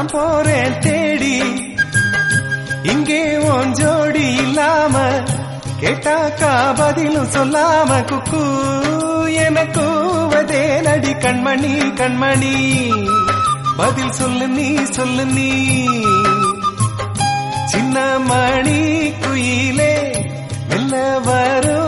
நான் போறேன் தேடி, இங்கே உன் ஜோடி இல்லாம கேட்டாக்கா பதிலும் சொல்லாம குக்கு எனக்குவதே நடி கண்மணி கண்மணி, பதில் சொல்லு நீ சொல்லு நீ. சின்ன மணி குயிலே மெல்ல வரும்